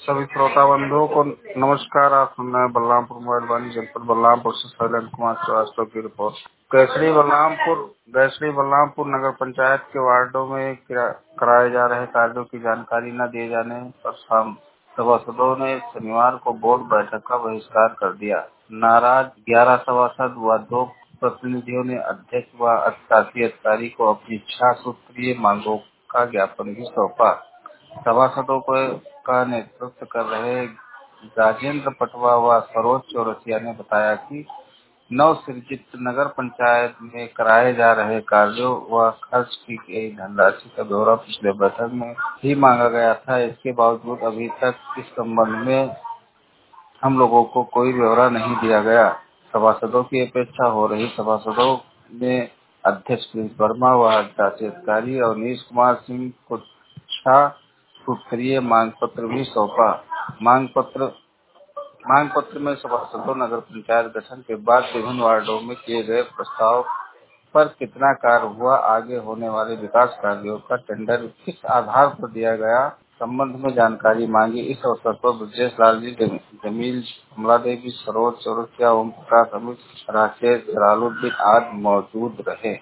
सभी श्रोता बंधुओं को नमस्कार। आप सुन रहे हैं बलरामपुर मोबाइल वाणी जनपद बलरामपुर से शैलेंद्र कुमार श्रीवास्तव की रिपोर्ट। गैसरी बलरामपुर नगर पंचायत के वार्डों में कराए जा रहे कार्यों की जानकारी न दिए जाने पर सभासदों ने शनिवार को बोर्ड बैठक का बहिष्कार कर दिया। नाराज 11 सभासद व 2 प्रतिनिधियों ने अध्यक्ष व शासी अधिकारी को अपनी 6 सूत्रीय मांगों का ज्ञापन भी सौंपा। सभासदों का नेतृत्व कर रहे राजेंद्र पटवा व सरोज चौरसिया ने बताया कि नवसृजित नगर पंचायत में कराए जा रहे कार्यों व खर्च की गई धनराशि का ब्यौरा पिछले बैठक में ही मांगा गया था। इसके बावजूद अभी तक इस संबंध में हम लोगों को कोई ब्यौरा नहीं दिया गया। सभासदों की अपेक्षा हो रही। सभासदों ने अध्यक्ष प्रिंस वर्मा व शासी अधिकारी अवनीश कुमार सिंह को 6 सूत्रीय मांग पत्र भी सौंपा। मांग पत्र में सभासदों नगर पंचायत गठन के बाद विभिन्न वार्डों में किए गए प्रस्ताव पर कितना कार्य हुआ, आगे होने वाले विकास कार्यों का टेंडर किस आधार पर दिया गया संबंध में जानकारी मांगी। इस अवसर पर ब्रजेश लाल जी, जमील, कमला देवी, सरोज चौरसिया, ओम प्रकाश, अमित, राकेश, जलालुद्दीन आदि मौजूद रहे।